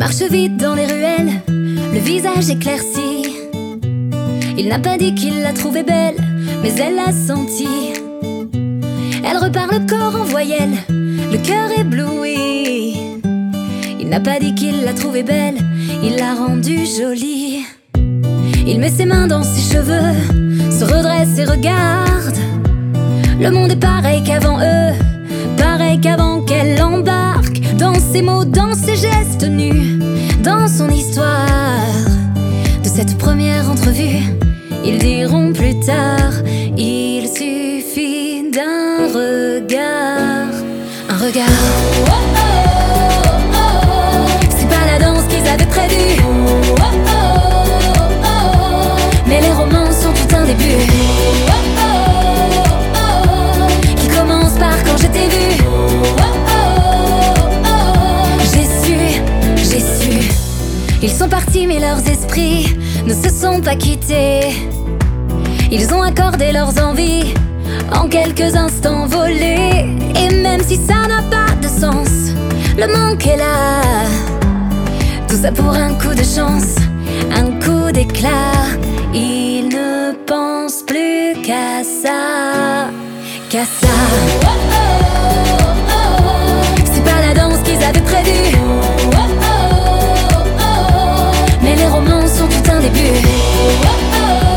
marche vite dans les ruelles, le visage éclairci. Il n'a pas dit qu'il la trouvait belle, mais elle l'a senti. Elle repart le corps en voyelle, le cœur ébloui. Il n'a pas dit qu'il la trouvait belle, il l'a rendue jolie. Il met ses mains dans ses cheveux, se redresse et regarde. Le monde est pareil qu'avant eux, pareil qu'avant qu'elle l'embarque. Dans ses mots, dans ses gestes nus, dans son histoire. De cette première entrevue, ils diront plus tard: il suffit d'un regard. Un regard. Oh, oh, oh, oh. C'est pas la danse qu'ils avaient prévue. Oh, oh, oh, oh. Mais les romances sont tout un début. Oh, oh, oh, oh. Qui commence par quand je t'ai vu. Oh, oh, oh. J'ai su. Ils sont partis mais leurs esprits ne se sont pas quittés. Ils ont accordé leurs envies en quelques instants volés. Et même si ça n'a pas de sens, le manque est là. Tout ça pour un coup de chance, un coup d'éclat. Ils ne pensent plus qu'à ça, qu'à ça. Oh, oh, oh, oh. C'est pas la danse qu'ils avaient prévue. Oh, oh, oh, oh. Mais les romances sont tout un début. Oh, oh,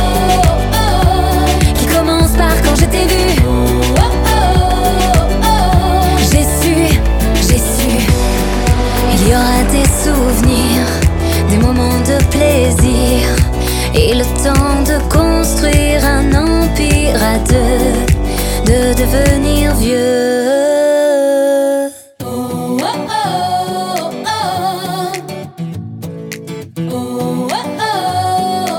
oh. Qui commence par quand je t'ai vu. Oh, oh, oh. J'ai su. Il y aura des souvenirs, des moments de plaisir, et le temps de construire un empire à deux, de devenir vieux. Oh, oh, oh, oh. Oh, oh, oh,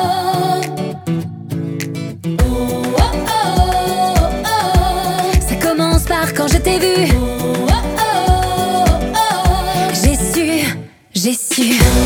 oh. Oh, oh, oh. Ça commence par quand je t'ai vu. Oh, oh, oh, oh. J'ai su.